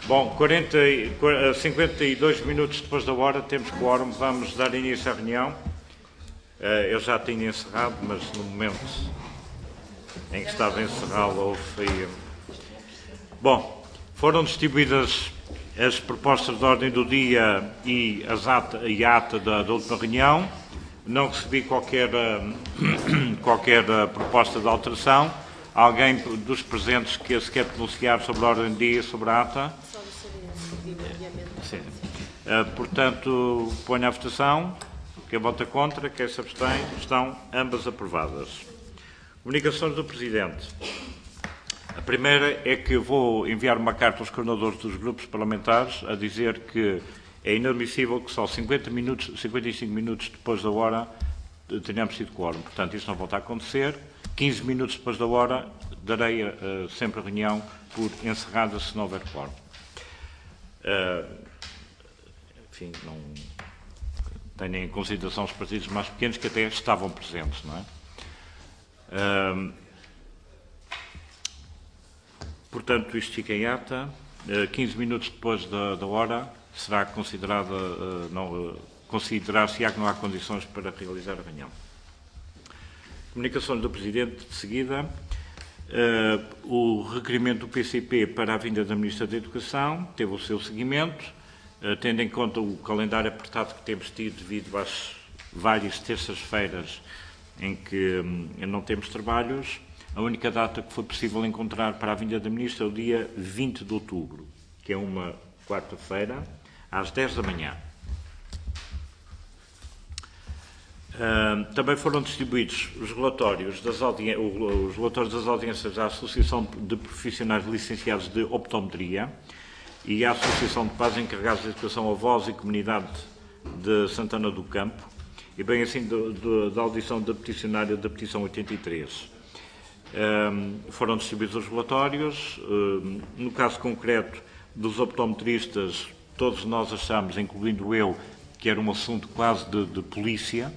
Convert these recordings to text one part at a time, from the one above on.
Bom, 52 minutos depois da hora, temos quórum, vamos dar início à reunião. Eu já tinha encerrado, mas no momento em que estava a encerrá-lo houve... Bom, foram distribuídas as propostas de ordem do dia e a ata da última reunião. Não recebi qualquer proposta de alteração. Alguém dos presentes que se quer pronunciar sobre a ordem do dia, sobre a ata? Sim. Portanto, ponho à votação. Quem vota contra, quem se abstém, estão ambas aprovadas. Comunicações do Presidente. A primeira é que vou enviar uma carta aos coordenadores dos grupos parlamentares a dizer que é inadmissível que só 55 minutos depois da hora tenhamos tido quórum. Portanto, isso não volta a acontecer. 15 minutos depois da hora darei sempre a reunião por encerrada se não houver quórum. Enfim, não tenho em consideração os partidos mais pequenos que até estavam presentes, não é? Portanto, isto fica em ata. 15 minutos depois da hora será considerada, considerar-se-á que não há condições para realizar a reunião. Comunicações do Presidente, de seguida. O requerimento do PCP para a vinda da Ministra da Educação teve o seu seguimento, tendo em conta o calendário apertado que temos tido devido às várias terças-feiras em que não temos trabalhos. A única data que foi possível encontrar para a vinda da Ministra é o dia 20 de outubro, que é uma quarta-feira, às 10 da manhã. Também foram distribuídos os relatórios das audiências à Associação de Profissionais Licenciados de Optometria e à Associação de Pais Encarregados de Educação Avós e Comunidade de Santana do Campo, e bem assim da audição da peticionária da petição 83. Foram distribuídos os relatórios. No caso concreto dos optometristas, todos nós achamos, incluindo eu, que era um assunto quase de polícia.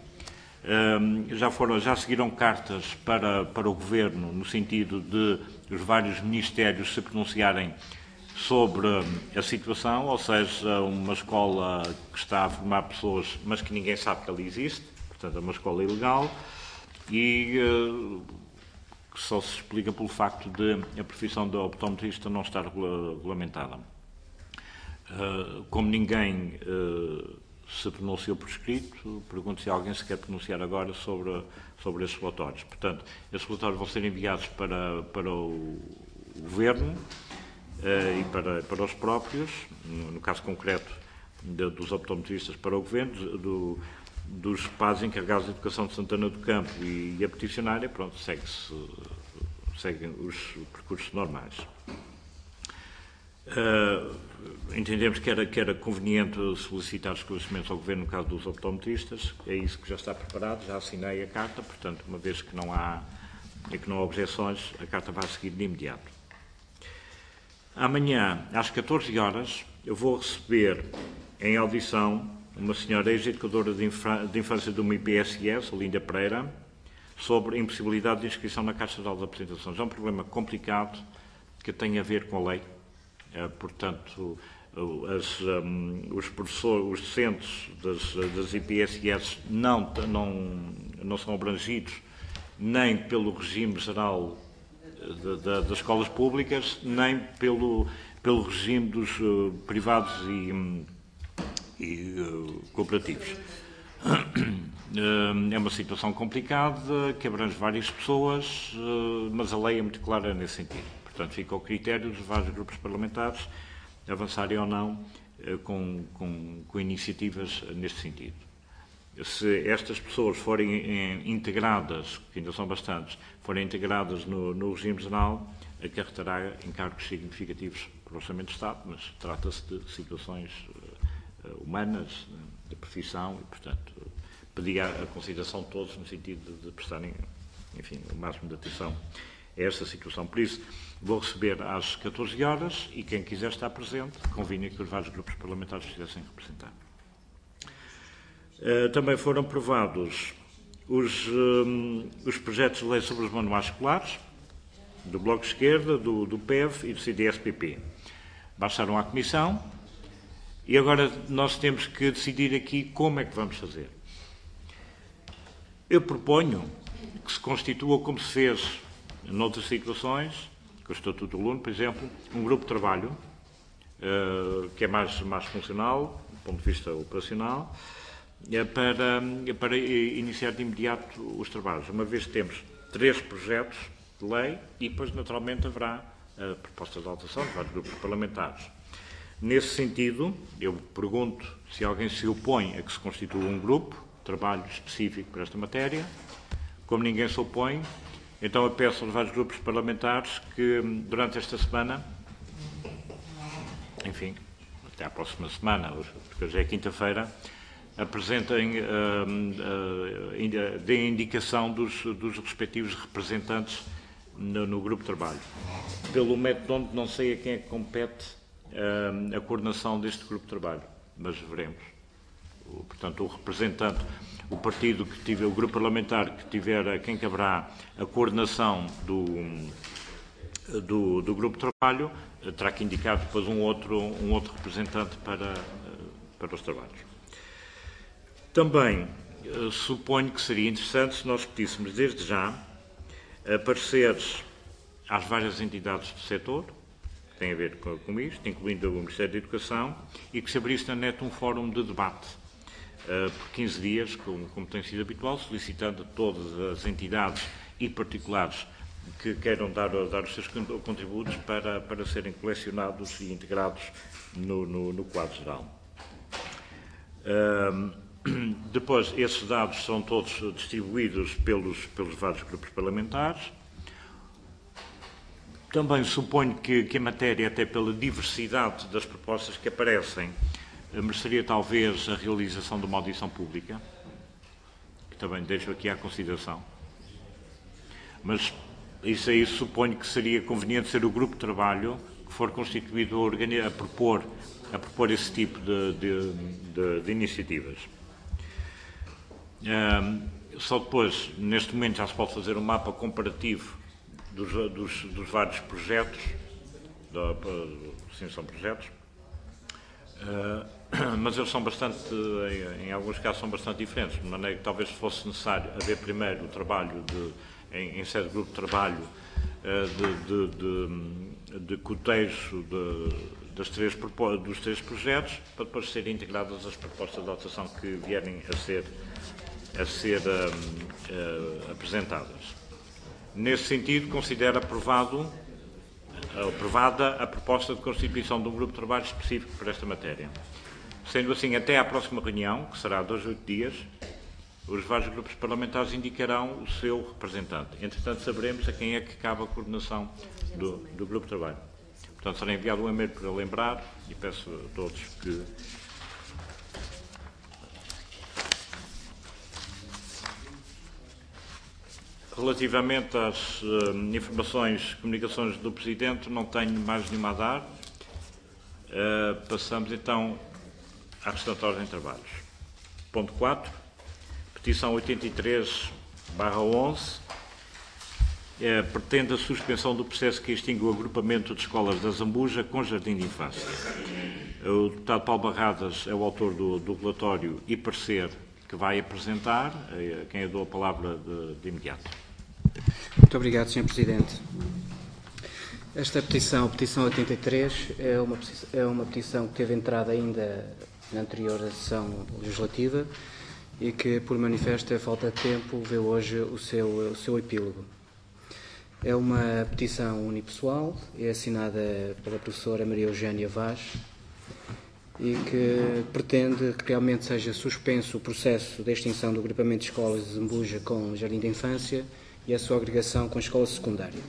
Já seguiram cartas para o Governo, no sentido de os vários ministérios se pronunciarem sobre a situação, ou seja, uma escola que está a formar pessoas, mas que ninguém sabe que ela existe, portanto é uma escola ilegal, e que só se explica pelo facto de a profissão de optometrista não estar regulamentada. Como ninguém se pronunciou por escrito, pergunto se alguém se quer pronunciar agora sobre estes relatórios. Portanto, estes relatórios vão ser enviados para o Governo e para os próprios, no caso concreto dos optometristas para o Governo, dos pais encarregados de educação de Santana do Campo e a peticionária, pronto, seguem os percursos normais. Entendemos que era conveniente solicitar esclarecimentos ao Governo no caso dos optometristas. É isso que já está preparado, já assinei a carta, portanto, uma vez que não há objeções, a carta vai seguir de imediato. Amanhã, às 14 horas, eu vou receber em audição uma senhora ex-educadora de infância de uma IPSS, Linda Pereira, sobre a impossibilidade de inscrição na Caixa Geral de Apresentações. É um problema complicado que tem a ver com a lei. Portanto, os professores, os docentes das IPSS não são abrangidos nem pelo regime geral das escolas públicas, nem pelo regime dos privados e cooperativos. É uma situação complicada, que abrange várias pessoas, mas a lei é muito clara nesse sentido. Portanto, fica ao critério dos vários grupos parlamentares avançarem ou não com iniciativas neste sentido. Se estas pessoas forem integradas, que ainda são bastantes, forem integradas no regime geral, acarretará encargos significativos para o Orçamento de Estado, mas trata-se de situações humanas, de profissão, e, portanto, pedir a consideração de todos no sentido de prestarem, enfim, o máximo de atenção a esta situação. Por isso, vou receber às 14 horas e quem quiser estar presente, convinha que os vários grupos parlamentares estivessem representados. Também foram aprovados os projetos de lei sobre os manuais escolares, do Bloco de Esquerda, do PEV e do CDS-PP. baixaram à Comissão e agora nós temos que decidir aqui como é que vamos fazer. Eu proponho que se constitua, como se fez noutras situações, com o Estatuto do Aluno, por exemplo, um grupo de trabalho que é mais funcional, do ponto de vista operacional, para iniciar de imediato os trabalhos. Uma vez que temos 3 projetos de lei e depois, naturalmente, haverá propostas de alteração de vários grupos parlamentares. Nesse sentido, eu pergunto se alguém se opõe a que se constitua um grupo de trabalho específico para esta matéria. Como ninguém se opõe, então eu peço aos vários grupos parlamentares que, durante esta semana, enfim, até à próxima semana, porque hoje é quinta-feira, apresentem, deem indicação dos respectivos representantes no grupo de trabalho. Pelo método onde não sei a quem é que compete a coordenação deste grupo de trabalho, mas veremos. Portanto, o representante, o partido que tiver, o grupo parlamentar que tiver a quem caberá a coordenação do grupo de trabalho, terá que indicar depois um outro representante para os trabalhos. Também suponho que seria interessante se nós pedíssemos desde já pareceres às várias entidades do setor, que têm a ver com isto, incluindo o Ministério da Educação, e que se abrisse na net um fórum de debate por 15 dias, como tem sido habitual, solicitando a todas as entidades e particulares que queiram dar os seus contributos para serem colecionados e integrados no quadro geral. Depois, esses dados são todos distribuídos pelos vários grupos parlamentares. Também suponho que a matéria, até pela diversidade das propostas que aparecem, mereceria talvez a realização de uma audição pública, que também deixo aqui à consideração. Mas isso aí suponho que seria conveniente ser o grupo de trabalho que for constituído a propor esse tipo de iniciativas. Só depois, neste momento, já se pode fazer um mapa comparativo dos vários projetos, sim, são projetos, mas eles são bastante, em alguns casos, são bastante diferentes, de maneira que talvez fosse necessário haver primeiro o trabalho em sede de grupo de trabalho de cotejo dos 3 projetos, para depois serem integradas as propostas de alteração que vierem a ser apresentadas. Nesse sentido, considero aprovada a proposta de constituição de um grupo de trabalho específico para esta matéria. Sendo assim, até à próxima reunião, que será 2 a 8 dias, os vários grupos parlamentares indicarão o seu representante. Entretanto, saberemos a quem é que cabe a coordenação do grupo de trabalho. Portanto, será enviado um e-mail para lembrar e peço a todos que... Relativamente às informações, comunicações do Presidente, não tenho mais nenhuma a dar. Passamos então à restante ordem de trabalhos. Ponto 4. Petição 83/11. Pretende a suspensão do processo que extingue o agrupamento de escolas da Zambuja com jardim de infância. O deputado Paulo Barradas é o autor do relatório e parecer que vai apresentar, a quem eu dou a palavra de imediato. Muito obrigado, Sr. Presidente. Esta petição, a petição 83, é uma petição que teve entrada ainda na anterior sessão legislativa e que, por manifesta falta de tempo, vê hoje o seu epílogo. É uma petição unipessoal, é assinada pela professora Maria Eugénia Vaz e que pretende que realmente seja suspenso o processo de extinção do agrupamento de escolas de Zambuja com jardim de infância e a sua agregação com a escola secundária.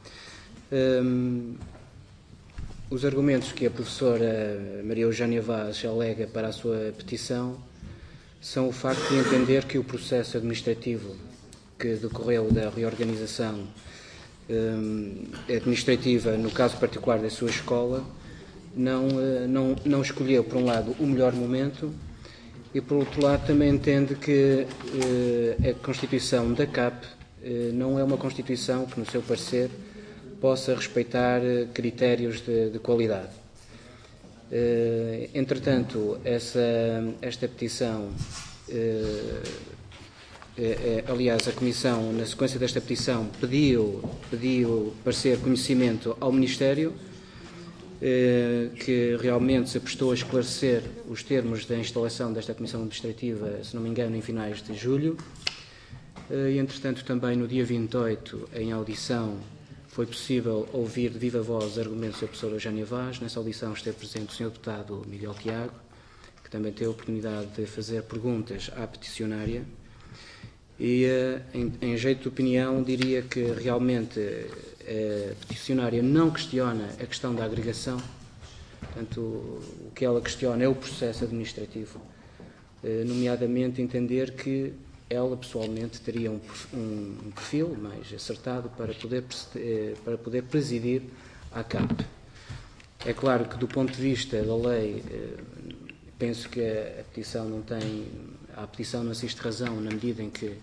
Os argumentos que a professora Maria Eugénia Vaz alega para a sua petição são o facto de entender que o processo administrativo que decorreu da reorganização administrativa, no caso particular da sua escola, não escolheu, por um lado, o melhor momento e, por outro lado, também entende que a constituição da CAP não é uma constituição que, no seu parecer, possa respeitar critérios de qualidade. Entretanto, esta petição, aliás, a Comissão, na sequência desta petição, pediu parecer conhecimento ao Ministério, que realmente se prestou a esclarecer os termos da instalação desta Comissão Administrativa, se não me engano, em finais de julho. E, entretanto, também no dia 28, em audição, foi possível ouvir de viva voz argumentos da professora Eugénia Vaz. Nessa audição esteve presente o Sr. Deputado Miguel Tiago, que também teve a oportunidade de fazer perguntas à peticionária. E, em jeito de opinião, diria que realmente a peticionária não questiona a questão da agregação. Portanto, o que ela questiona é o processo administrativo, nomeadamente entender que ela pessoalmente teria um perfil mais acertado para poder presidir a CAP. É claro que, do ponto de vista da lei, penso que a petição não assiste razão na medida em que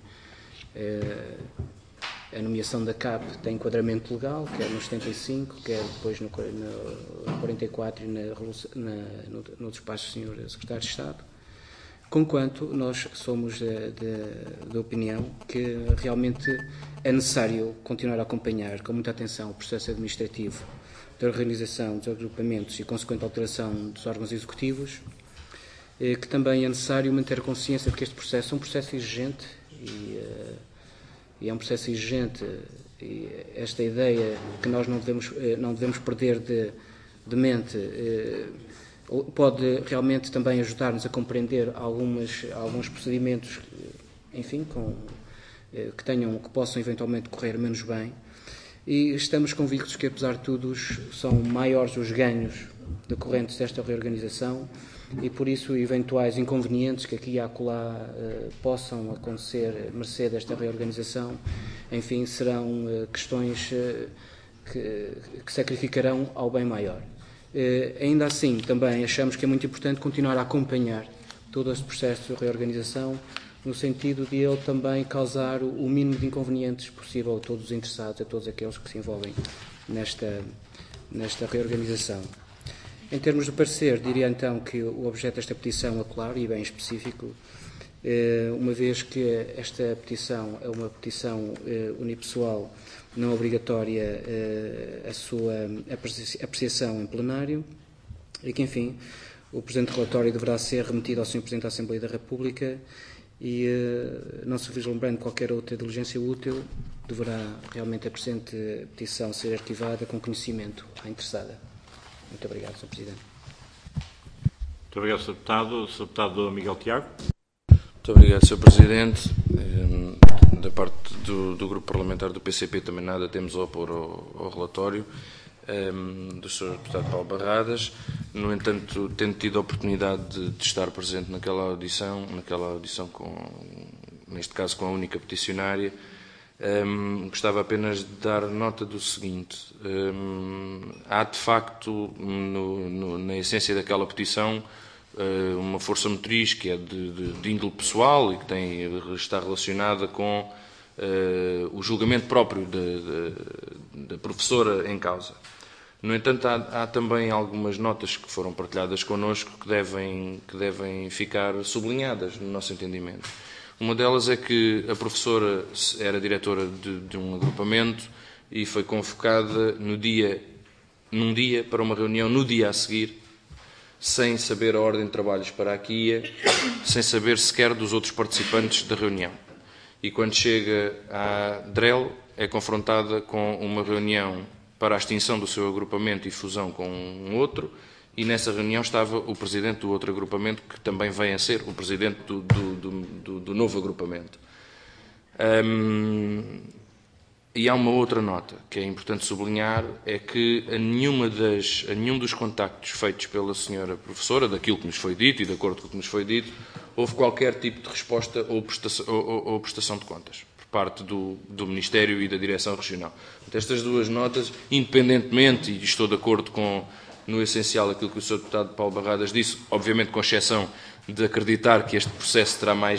a nomeação da CAP tem enquadramento legal, quer no 75, quer depois no 44 e no despacho do Sr. Secretário de Estado, conquanto nós somos da opinião que realmente é necessário continuar a acompanhar com muita atenção o processo administrativo da organização dos agrupamentos e consequente alteração dos órgãos executivos, que também é necessário manter a consciência de que este processo é um processo exigente e é um processo exigente, e esta ideia que nós não devemos perder de mente pode realmente também ajudar-nos a compreender alguns procedimentos, enfim, que possam eventualmente correr menos bem, e estamos convictos que, apesar de tudo, são maiores os ganhos decorrentes desta reorganização, e por isso eventuais inconvenientes que aqui e acolá possam acontecer mercê desta reorganização, enfim, serão questões que sacrificarão ao bem maior. Ainda assim, também achamos que é muito importante continuar a acompanhar todo este processo de reorganização, no sentido de ele também causar o mínimo de inconvenientes possível a todos os interessados, a todos aqueles que se envolvem nesta reorganização. Em termos de parecer, diria então que o objeto desta petição é claro e bem específico, uma vez que esta petição é uma petição unipessoal, não obrigatória a sua apreciação em plenário, e que, enfim, o presente relatório deverá ser remetido ao Sr. Presidente da Assembleia da República e, não se vislumbrando qualquer outra diligência útil, deverá realmente a presente petição ser arquivada com conhecimento à interessada. Muito obrigado, Sr. Presidente. Muito obrigado, Sr. Deputado. Sr. Deputado Miguel Tiago. Muito obrigado, Sr. Presidente. Da parte do Grupo Parlamentar do PCP também nada temos a opor ao relatório do Sr. Deputado Paulo Barradas. No entanto, tendo tido a oportunidade de estar presente naquela audição neste caso com a única peticionária, gostava apenas de dar nota do seguinte. Há, de facto, na essência daquela petição, uma força motriz que é de índole pessoal e que está relacionada com o julgamento próprio da professora em causa. No entanto, há também algumas notas que foram partilhadas connosco que devem ficar sublinhadas no nosso entendimento. Uma delas é que a professora era diretora de um agrupamento e foi convocada num dia para uma reunião no dia a seguir, sem saber a ordem de trabalhos para a QIA, sem saber sequer dos outros participantes da reunião. E quando chega à DREL, é confrontada com uma reunião para a extinção do seu agrupamento e fusão com um outro, e nessa reunião estava o presidente do outro agrupamento, que também vem a ser o presidente do novo agrupamento. E há uma outra nota que é importante sublinhar, é que a nenhum dos contactos feitos pela senhora professora, daquilo que nos foi dito e de acordo com o que nos foi dito, houve qualquer tipo de resposta ou prestação de contas por parte do Ministério e da Direção Regional. Portanto, estas duas notas, independentemente, e estou de acordo com, no essencial, aquilo que o Sr. Deputado Paulo Barradas disse, obviamente com exceção de acreditar que este processo terá mais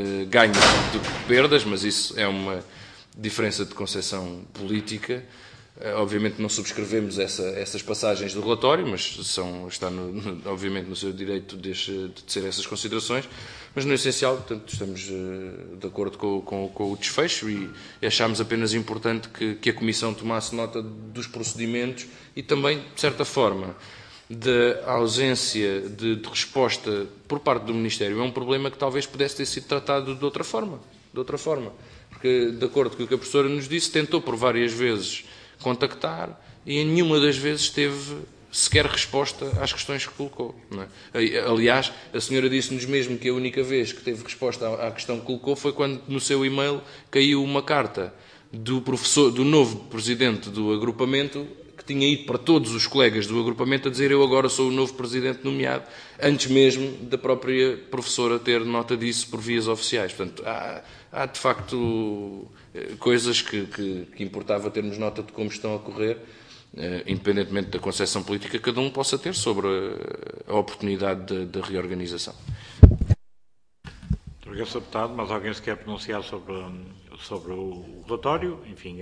ganhos do que perdas, mas isso é uma diferença de concepção política. Obviamente não subscrevemos essas passagens do relatório, mas está obviamente no seu direito de ser essas considerações, mas no essencial, portanto, estamos de acordo com o desfecho e achámos apenas importante que a Comissão tomasse nota dos procedimentos e também, de certa forma, da ausência de resposta por parte do Ministério. É um problema que talvez pudesse ter sido tratado de outra forma. Porque, de acordo com o que a professora nos disse, tentou por várias vezes contactar e em nenhuma das vezes teve sequer resposta às questões que colocou. Não é? Aliás, a senhora disse-nos mesmo que a única vez que teve resposta à questão que colocou foi quando no seu e-mail caiu uma carta do novo presidente do agrupamento, que tinha ido para todos os colegas do agrupamento a dizer: eu agora sou o novo presidente nomeado, antes mesmo da própria professora ter nota disso por vias oficiais. Portanto, há de facto coisas que importava termos nota de como estão a correr, independentemente da concepção política que cada um possa ter sobre a oportunidade da reorganização. Muito obrigado, Sr. Deputado. Mas alguém se quer pronunciar sobre o relatório? Enfim,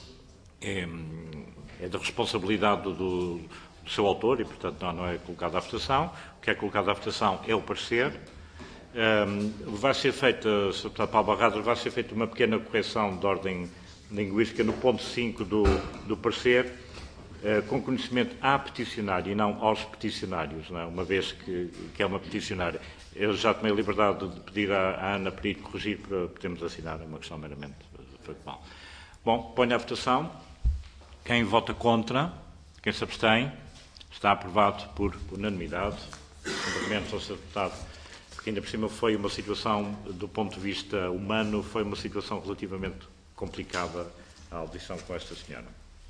é da responsabilidade do seu autor e, portanto, não é colocado à votação. O que é colocado à votação é o parecer. Vai ser feita, Sr. Deputado Paulo Barradas, vai ser feita uma pequena correção de ordem linguística no ponto 5 do parecer, com conhecimento à peticionária e não aos peticionários, não é? Uma vez que é uma peticionária. Eu já tomei a liberdade de pedir à Ana para ir corrigir para podermos assinar, é uma questão meramente factual. Bom, ponho à votação. Quem vota contra, quem se abstém, está aprovado por unanimidade. Cumprimentos ao Sr. Deputado, porque ainda por cima foi uma situação, do ponto de vista humano, foi uma situação relativamente complicada a audição com esta senhora.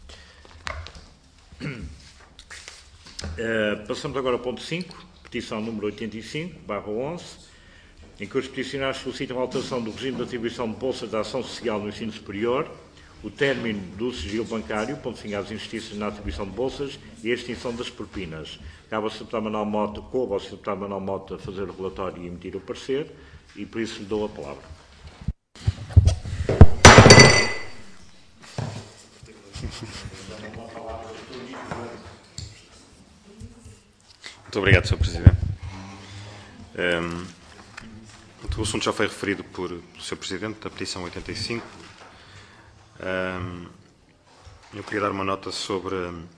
Passamos agora ao ponto 5, petição número 85/11, em que os peticionários solicitam a alteração do regime de atribuição de bolsas de ação social no ensino superior, o término do sigilo bancário, ponto final às injustiças na atribuição de bolsas e a extinção das propinas. Cabe ao Sr. Deputado Manuel Mota, coube ao Sr. Deputado Manuel Mota fazer o relatório e emitir o parecer, e por isso lhe dou a palavra. Muito obrigado, Sr. Presidente. O assunto já foi referido pelo Sr. Presidente, da petição 85. Eu queria dar uma nota sobre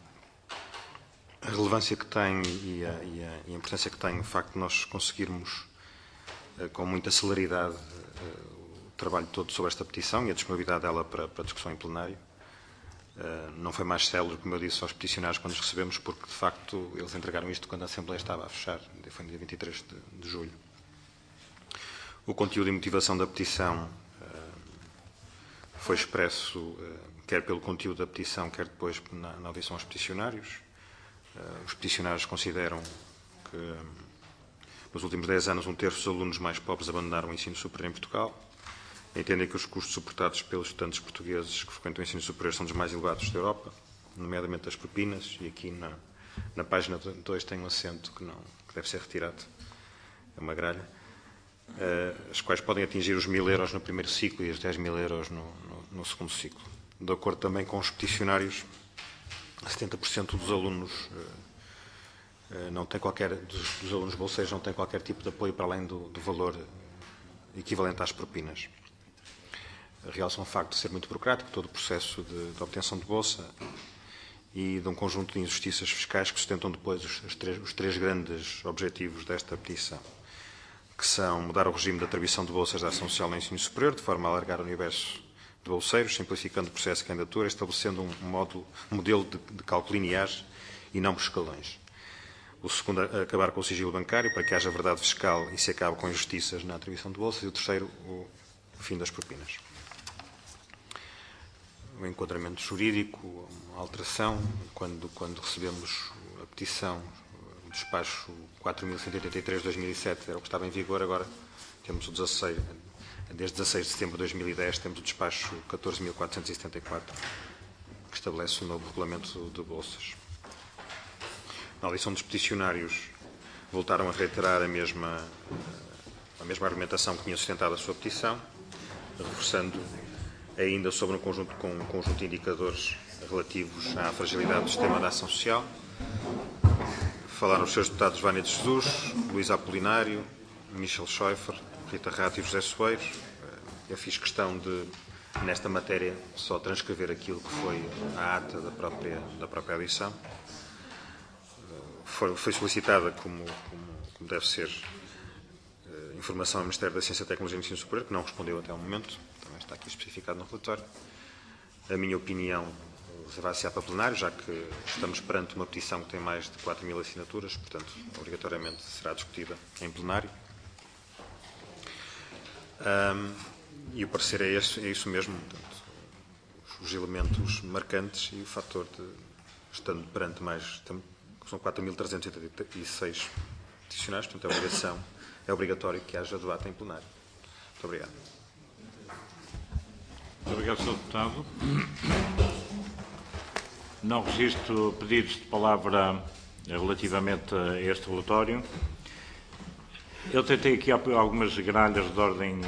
a relevância que tem e a importância que tem o facto de nós conseguirmos, com muita celeridade, o trabalho todo sobre esta petição e a disponibilidade dela para discussão em plenário. Não foi mais célebre, como eu disse, aos peticionários quando os recebemos, porque, de facto, eles entregaram isto quando a Assembleia estava a fechar, foi no dia 23 de julho. O conteúdo e motivação da petição foi expresso quer pelo conteúdo da petição, quer depois na audição aos peticionários. Os peticionários consideram que, nos últimos 10 anos, 1/3 dos alunos mais pobres abandonaram o ensino superior em Portugal. Entendem que os custos suportados pelos estudantes portugueses que frequentam o ensino superior são dos mais elevados da Europa, nomeadamente as propinas, e aqui na página 2 tem um acento que deve ser retirado, é uma gralha, as quais podem atingir os 1.000 euros no primeiro ciclo e os 10.000 euros no segundo ciclo. De acordo também com os peticionários, 70% dos alunos dos alunos bolseiros não têm qualquer tipo de apoio para além do valor equivalente às propinas. Realça um facto de ser muito burocrático todo o processo de obtenção de bolsa e de um conjunto de injustiças fiscais que sustentam depois os três grandes objetivos desta petição, que são mudar o regime de atribuição de bolsas de ação social no ensino superior, de forma a alargar o universo de bolseiros, simplificando o processo de candidatura, estabelecendo um modelo de cálculo linear e não por escalões. O segundo, acabar com o sigilo bancário, para que haja verdade fiscal e se acabe com injustiças na atribuição de bolsas. E o terceiro, o fim das propinas. O enquadramento jurídico, uma alteração, quando recebemos a petição, o despacho 4.183 de 2007 era o que estava em vigor, agora temos o 16, desde 16 de setembro de 2010, temos o despacho 14.474, que estabelece o novo regulamento de bolsas. Na audição dos peticionários, voltaram a reiterar a mesma argumentação que tinha sustentado a sua petição, reforçando ainda sobre um conjunto de indicadores relativos à fragilidade do sistema de ação social. Falaram os seus deputados Vânia de Jesus, Luís Apolinário, Michel Schäufer, Rita Rato e José Soeiros. Eu fiz questão de, nesta matéria, só transcrever aquilo que foi a ata da própria audição. Foi solicitada, como deve ser, informação ao Ministério da Ciência, Tecnologia e Ensino Superior, que não respondeu até ao momento, também está aqui especificado no relatório. A minha opinião reservar-se para plenário, já que estamos perante uma petição que tem mais de 4.000 assinaturas, portanto, obrigatoriamente será discutida em plenário. E o parecer é isso mesmo, portanto, os elementos marcantes e o fator de, estando perante mais, são 4.386 peticionários, portanto, é obrigatório que haja debate em plenário. Muito obrigado. Muito obrigado, Sr. Deputado. Não registro pedidos de palavra relativamente a este relatório. Eu tentei aqui algumas gralhas de ordem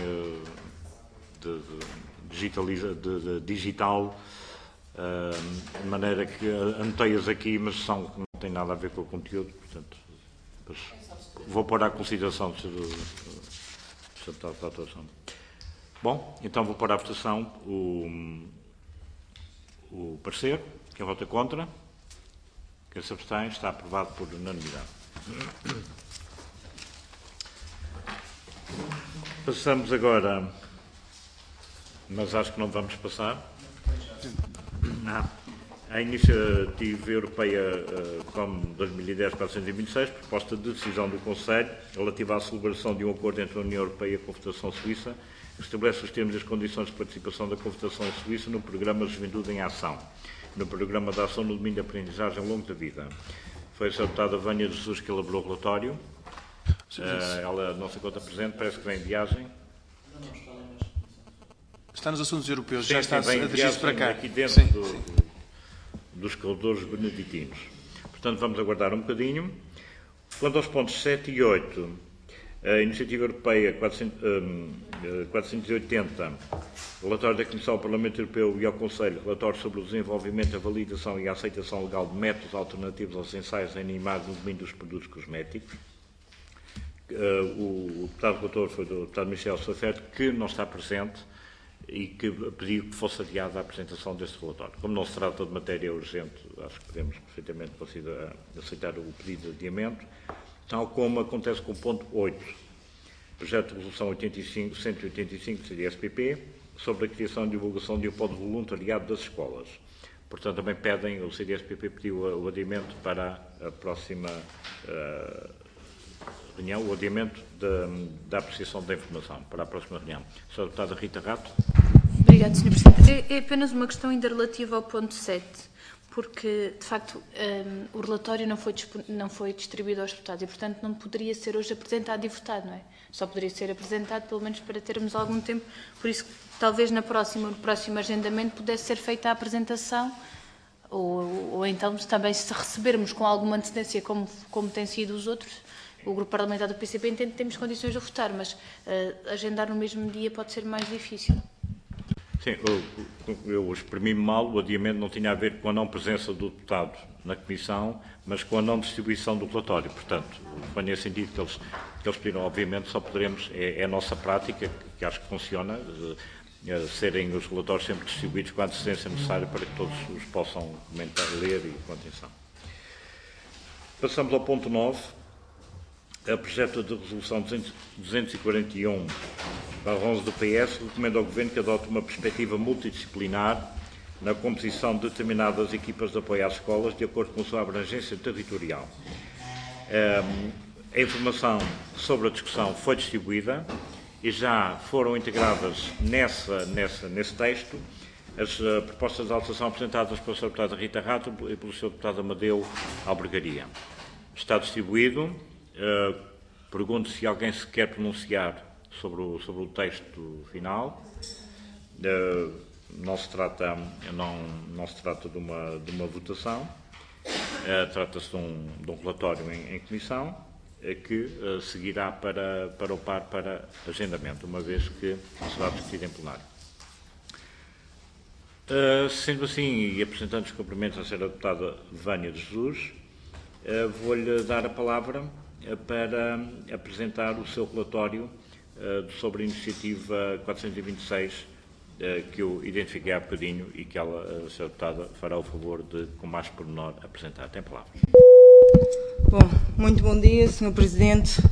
digital, de maneira que anotei-as aqui, mas não têm nada a ver com o conteúdo, portanto, vou pôr à consideração do Sr. Deputado da atuação. Bom, então vou pôr à votação o parecer. Quem vota contra? Quem se abstém? Está aprovado por unanimidade. Passamos agora, mas acho que não vamos passar, à Iniciativa Europeia COM 2010-426, proposta de decisão do Conselho relativa à celebração de um acordo entre a União Europeia e a Confederação Suíça, que estabelece os termos e as condições de participação da Confederação Suíça no Programa Juventude em Ação, no Programa de Ação no Domínio da Aprendizagem ao Longo da Vida. Foi a deputada Vânia de Jesus que elaborou o relatório. Ela não se encontra presente, parece que vem em viagem. Está nos assuntos europeus, Sim, já está a dirigir-se para cá. Aqui dentro dos corredores beneditinos. Portanto, vamos aguardar um bocadinho. Quanto aos pontos 7 e 8, a Iniciativa Europeia 480, relatório da Comissão ao Parlamento Europeu e ao Conselho, relatório sobre o desenvolvimento, a validação e a aceitação legal de métodos alternativos aos ensaios em animais no domínio dos produtos cosméticos. O deputado relator foi do deputado Michel Schäufer, que não está presente e que pediu que fosse adiada a apresentação deste relatório. Como não se trata de matéria urgente, acho que podemos perfeitamente aceitar o pedido de adiamento, tal como acontece com o ponto 8, projeto de resolução 185 do CDSPP, sobre a criação e divulgação de um pódio voluntariado das escolas. Portanto, também pedem, o CDSPP pediu o adiamento para a próxima reunião, o adiamento da apreciação da informação para a próxima reunião. Sra. Deputada Rita Rato. Obrigada, Sr. Presidente. É apenas uma questão ainda relativa ao ponto 7, porque, de facto, o relatório não foi distribuído aos deputados e, portanto, não poderia ser hoje apresentado e votado, não é? Só poderia ser apresentado, pelo menos, para termos algum tempo. Por isso, talvez no próximo agendamento pudesse ser feita a apresentação ou então, também, se recebermos com alguma antecedência, como tem sido os outros, o Grupo Parlamentar do PCP entende que temos condições de votar, mas agendar no mesmo dia pode ser mais difícil. Sim, eu exprimi mal, o adiamento não tinha a ver com a não presença do deputado na Comissão, mas com a não distribuição do relatório. Portanto, foi nesse sentido que eles pediram, obviamente, só poderemos, é a nossa prática, que acho que funciona, serem os relatórios sempre distribuídos com a antecedência necessária para que todos os possam comentar, ler e com atenção. Passamos ao ponto 9. A projeto de resolução 241/11 do PS recomenda ao Governo que adote uma perspectiva multidisciplinar na composição de determinadas equipas de apoio às escolas, de acordo com a sua abrangência territorial. A informação sobre a discussão foi distribuída e já foram integradas nesse texto as propostas de alteração apresentadas pela Sra. Deputada Rita Rato e pelo Sr. Deputado Amadeu Albergaria. Está distribuído. Pergunto se alguém se quer pronunciar sobre o texto final. Não se trata de uma votação, trata-se de um relatório em comissão que seguirá para o par para agendamento, uma vez que será discutido em plenário. Sendo assim, e apresentando os cumprimentos à senhora deputada Vânia de Jesus, vou-lhe dar a palavra para apresentar o seu relatório sobre a iniciativa 426, que eu identifiquei há bocadinho e que ela, a senhora deputada, fará o favor de, com mais pormenor, apresentar. Tem a palavra. Bom, muito bom dia, Sr. Presidente,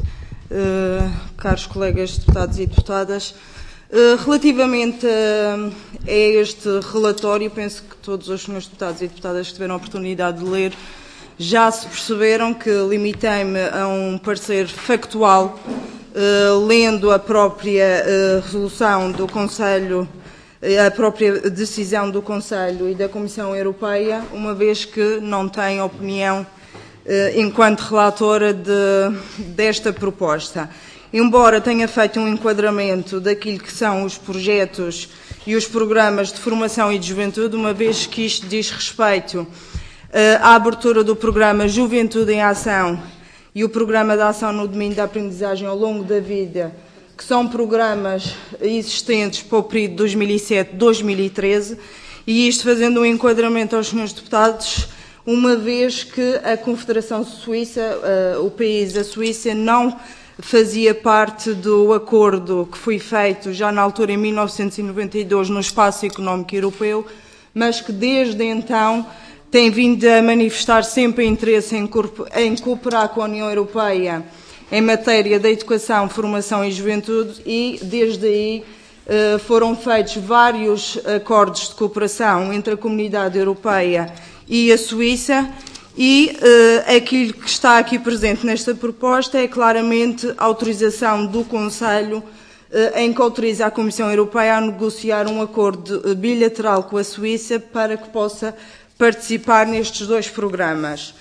caros colegas deputados e deputadas. Relativamente a este relatório, penso que todos os senhores deputados e deputadas que tiveram a oportunidade de ler já se perceberam que limitei-me a um parecer factual, lendo a própria resolução do Conselho, a própria decisão do Conselho e da Comissão Europeia, uma vez que não tenho opinião enquanto relatora desta proposta. Embora tenha feito um enquadramento daquilo que são os projetos e os programas de formação e de juventude, uma vez que isto diz respeito à abertura do programa Juventude em Ação e o programa de ação no domínio da aprendizagem ao longo da vida, que são programas existentes para o período 2007-2013, e isto fazendo um enquadramento aos senhores deputados, uma vez que a Confederação Suíça, o país, a Suíça, não fazia parte do acordo que foi feito já na altura, em 1992, no Espaço Económico Europeu, mas que desde então tem vindo a manifestar sempre interesse em cooperar com a União Europeia em matéria de educação, formação e juventude, e desde aí foram feitos vários acordos de cooperação entre a Comunidade Europeia e a Suíça. E aquilo que está aqui presente nesta proposta é claramente a autorização do Conselho em que autoriza a Comissão Europeia a negociar um acordo bilateral com a Suíça para que possa participar nestes dois programas.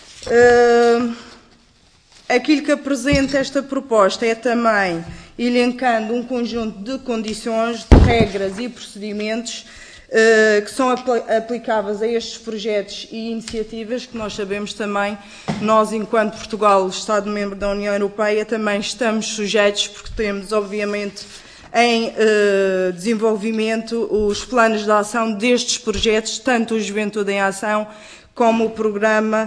Aquilo que apresenta esta proposta é também elencando um conjunto de condições, de regras e procedimentos que são aplicáveis a estes projetos e iniciativas que nós sabemos também, nós enquanto Portugal, Estado-membro da União Europeia, também estamos sujeitos, porque temos obviamente em desenvolvimento os planos de ação destes projetos, tanto o Juventude em Ação como o programa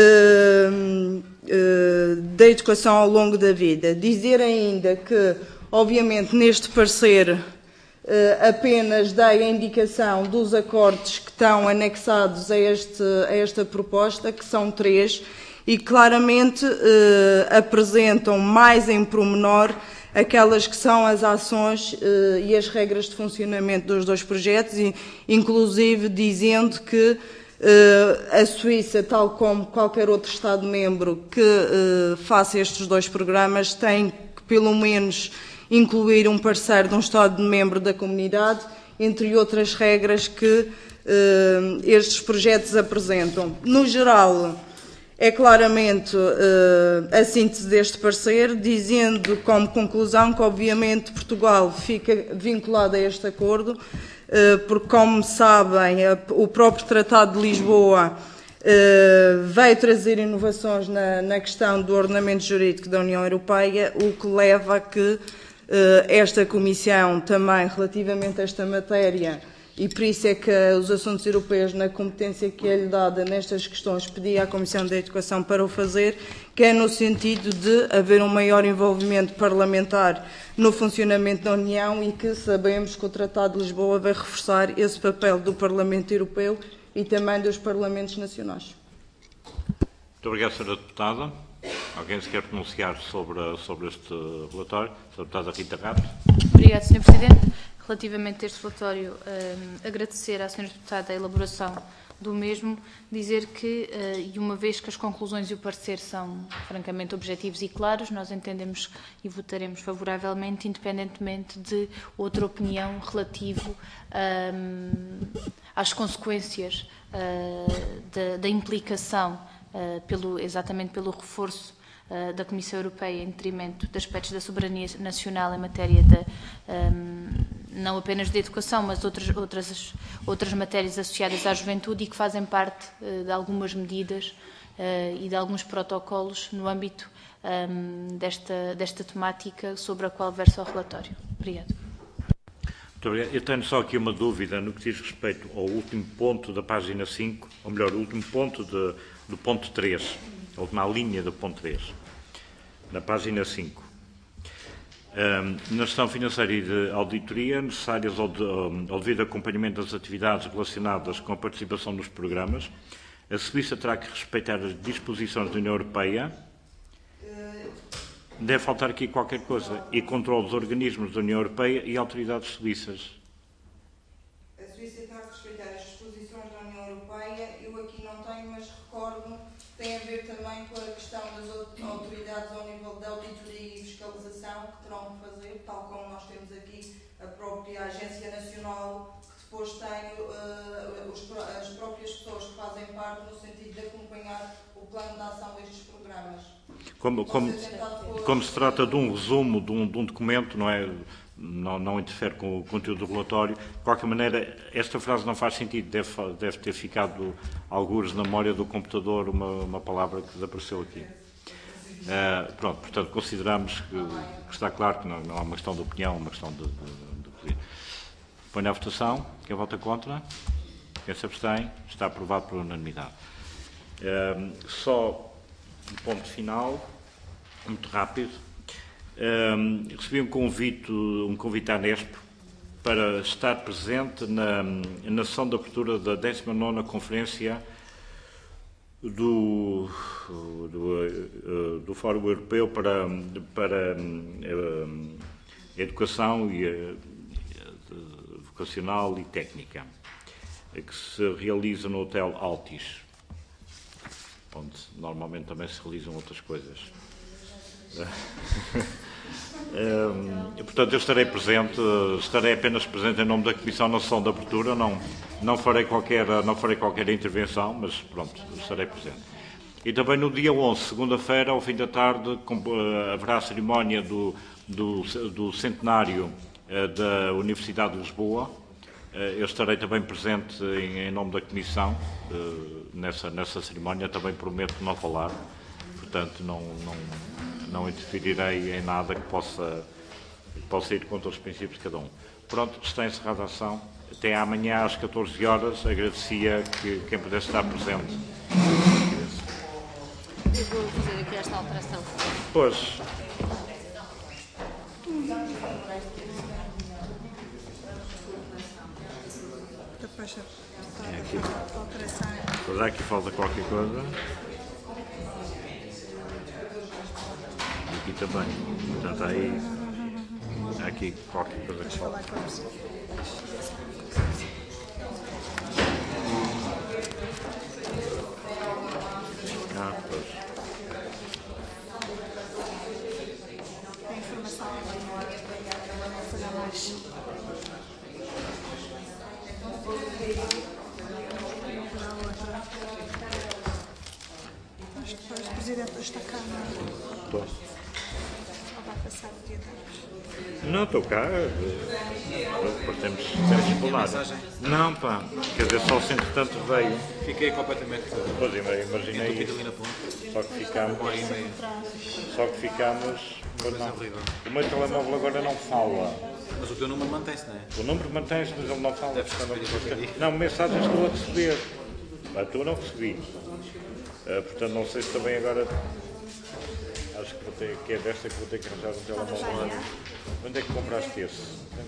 da educação ao longo da vida. Dizer ainda que, obviamente, neste parecer apenas dei a indicação dos acordos que estão anexados a esta proposta, que são 3, e claramente apresentam mais em pormenor aquelas que são as ações e as regras de funcionamento dos dois projetos, e inclusive dizendo que a Suíça, tal como qualquer outro Estado-membro que faça estes dois programas, tem que pelo menos incluir um parceiro de um Estado-membro da comunidade, entre outras regras que estes projetos apresentam. No geral, é claramente a síntese deste parecer, dizendo como conclusão que, obviamente, Portugal fica vinculado a este acordo, porque, como sabem, o próprio Tratado de Lisboa veio trazer inovações na questão do ordenamento jurídico da União Europeia, o que leva a que esta Comissão também, relativamente a esta matéria, e por isso é que os assuntos europeus, na competência que é-lhe dada nestas questões, pedia à Comissão da Educação para o fazer, que é no sentido de haver um maior envolvimento parlamentar no funcionamento da União, e que sabemos que o Tratado de Lisboa vai reforçar esse papel do Parlamento Europeu e também dos Parlamentos Nacionais. Muito obrigado, Sra. Deputada. Alguém se quer pronunciar sobre este relatório? Sra. Deputada Rita Rato. Obrigada, Sr. Presidente. Relativamente a este relatório, agradecer à Sra. Deputada a elaboração do mesmo, dizer que, e uma vez que as conclusões e o parecer são francamente objetivos e claros, nós entendemos e votaremos favoravelmente, independentemente de outra opinião relativo às consequências da implicação exatamente pelo reforço da Comissão Europeia em detrimento de aspectos da soberania nacional em matéria não apenas de educação, mas outras matérias associadas à juventude, e que fazem parte de algumas medidas e de alguns protocolos no âmbito desta temática sobre a qual versa o relatório. Obrigada. Muito obrigado. Eu tenho só aqui uma dúvida no que diz respeito ao último ponto da página 5, ou melhor, o último ponto do ponto 3, a última linha do ponto 3, na página 5. Na gestão financeira e de auditoria, necessárias ao devido acompanhamento das atividades relacionadas com a participação nos programas, a Suíça terá que respeitar as disposições da União Europeia. Deve faltar aqui qualquer coisa. E controle dos organismos da União Europeia e autoridades suíças. A Suíça terá que respeitar as disposições da União Europeia. Eu aqui não tenho, mas recordo que tem a ver também com a questão das autoridades ao nível da auditoria e fiscalização que terão que fazer, tal como nós temos aqui a própria Agência Nacional, que depois tem as próprias pessoas que fazem parte no sentido de acompanhar o plano de ação destes programas. Como se trata de um resumo de um documento, não é? Não interfere com o conteúdo do relatório. De qualquer maneira, esta frase não faz sentido. Deve ter ficado, algures na memória do computador, uma palavra que desapareceu aqui. Pronto, portanto, consideramos que está claro que não há uma questão de opinião, uma questão de pedido. Ponho à votação. Quem vota contra? Quem se abstém? Está aprovado por unanimidade. Só um ponto final, muito rápido. Recebi um convite à Nesp para estar presente na sessão de abertura da 19ª Conferência do Fórum Europeu para a Educação Vocacional e Técnica, que se realiza no Hotel Altis, onde normalmente também se realizam outras coisas. Portanto, eu estarei presente, estarei apenas presente em nome da Comissão na sessão de abertura, não farei qualquer intervenção, mas pronto, estarei presente. E também no dia 11, segunda-feira, ao fim da tarde, haverá a cerimónia do centenário da Universidade de Lisboa. Eu estarei também presente em nome da Comissão nessa cerimónia, também prometo não falar, portanto não interferirei em nada que possa ir contra os princípios de cada um. Pronto, está encerrada a ação. Até amanhã às 14 horas. Agradecia que quem pudesse estar presente. Eu vou fazer aqui esta alteração. Pois. Depois aqui falta qualquer coisa. Aqui também. Portanto, aí há aqui qualquer coisa que falta. Pois. A informação vai falhar mais. Mas depois o Presidente desta Câmara Estou. vai passar o dia depois. Não, estou cá. Depois temos que falar. Não, pá. Quer dizer, só se entretanto veio. Fiquei completamente. Pois imaginei isso. Só que ficamos. Pois não. O meu telemóvel agora não fala. Mas o teu número mantém-se, não é? O número mantém-se, mas ele não fala. Deves Não, mensagens estou a receber. A tua não recebi. Portanto, não sei se também agora. Acho que vou ter, que é desta que vou ter que arranjar um telemóvel. Onde é que compraste esse?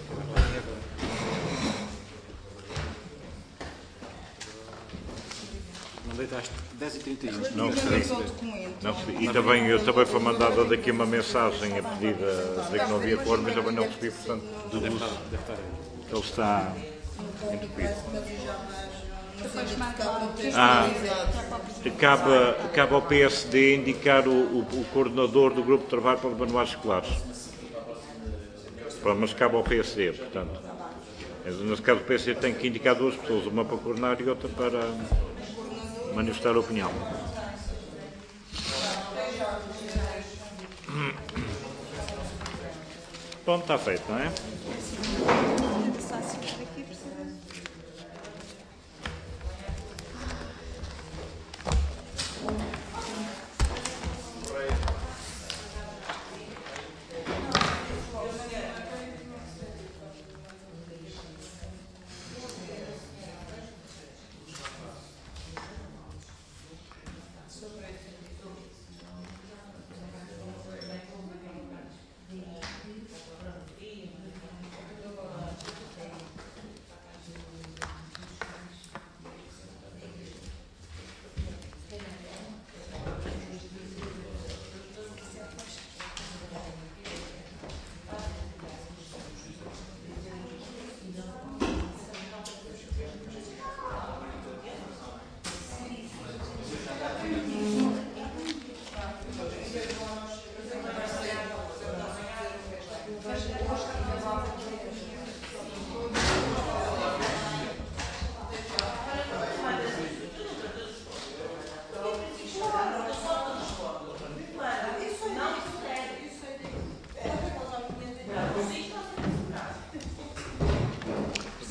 Não deitaste 10h31. Não recebi. E também, eu também foi mandada daqui uma mensagem a pedir a dizer que não havia cor, mas também não recebi, portanto, deduzo que ele está entupido. Cabe ao PSD indicar o coordenador do grupo de trabalho para manuais escolares. Mas cabe ao PSD, portanto. Nesse caso, o PSD tem que indicar duas pessoas, uma para coordenar e outra para manifestar a opinião. Pronto, está feito, não é?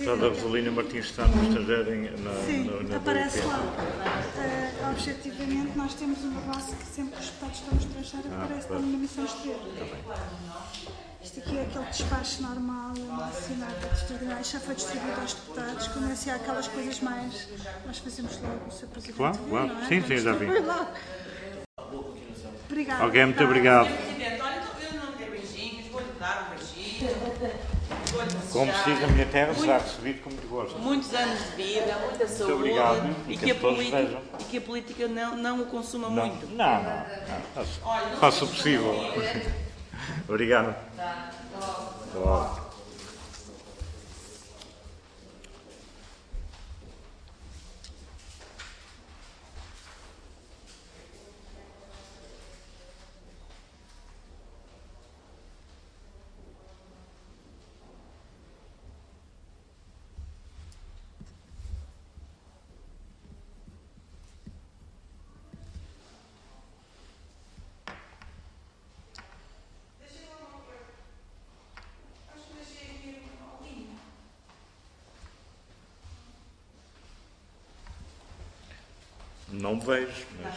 deputada Rosalina Martins está no estrangeiro Sim, na aparece DIP. lá. Objetivamente, nós temos uma base que sempre os deputados estão no estrangeiro, aparece pois. na missão exterior. Isto aqui é aquele despacho normal, assinado extraordinário, já foi distribuído aos deputados, quando é assim, há aquelas coisas mais. Nós fazemos logo o Sr. Presidente. Claro, vir, claro. não é? Sim, já vi. Obrigada. Ok, muito obrigado. Presidente, olha, eu não quero beijinhos, vou-lhe dar um beijinho. Vou-lhe Como desejar se diz na minha terra, será recebido com muito gosto. muitos anos de vida, muita saúde obrigado, e, e que a todos política, vejam. e que a política não o consuma Não, muito. não. Faço o possível. Obrigado. Bom. Não vejo, mas...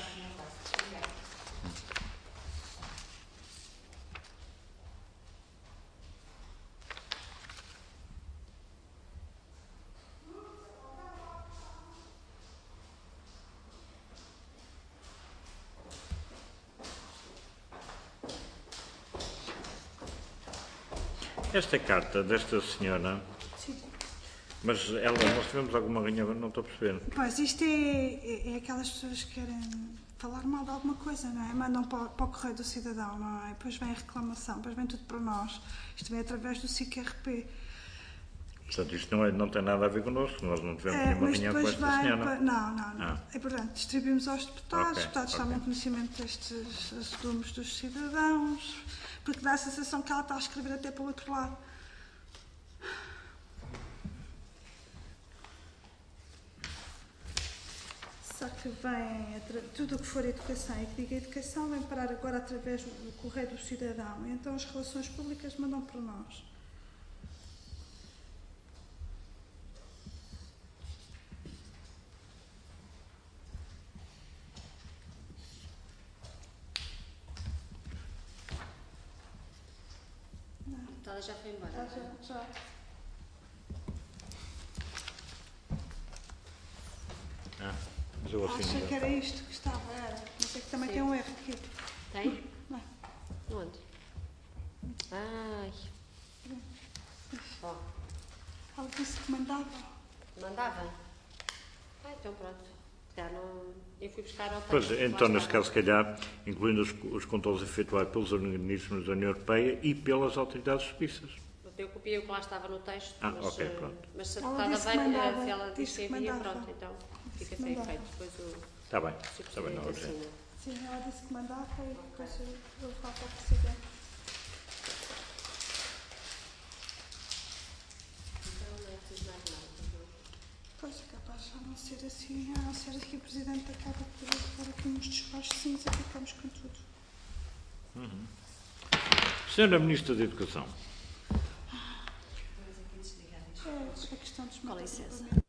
Esta carta desta senhora... Sim. Mas nós tivemos alguma reunião, não estou a perceber. Pois, isto é aquelas pessoas que querem falar mal de alguma coisa, não é? Mandam para o Correio do Cidadão, não é? Depois vem a reclamação, depois vem tudo para nós. Isto vem através do SIC-RP. Portanto, isto não tem nada a ver connosco, nós não tivemos nenhuma Mas reunião com depois esta vai senhora. para... Não. É importante, distribuímos aos deputados, Ok, os deputados ok. tomam conhecimento destes assuntos dos cidadãos, porque dá a sensação que ela está a escrever até para o outro lado. Só que vem, tudo o que for educação e que diga educação vem parar agora através do Correio do Cidadão. Então as relações públicas mandam para nós. A deputada já foi embora. Já. Mas eu assim Acha que era isto que estava, era. Mas é que também Sim. tem um erro aqui. Tem? Não. Onde? Ai. Ó, Ela disse que mandava. mandava? Ah, então pronto. Já não... Eu fui buscar ao Pois, texto, então, lá nesse estava. caso, se calhar, incluindo os controles efetuados pelos organismos da União Europeia e pelas autoridades suíças. Eu copiei o que lá estava no texto, Ah, mas, ok, pronto. mas se a Ela deputada disse que vem, mandava, se ela disse disse que que envia, mandava. pronto, então fica Disse que sem mandava. efeito. Depois o Está bem, se o está bem, não é Presidente urgente. assina. Sim, ela disse que mandava e depois eu falo para o Presidente. Então não é preciso mais nada. Pois é capaz de não ser assim, a não ser que o Presidente acaba por dar aqui uns despachos e ficamos com tudo. Senhora Ministra da Educação. É a questão dos Com licença. materiais.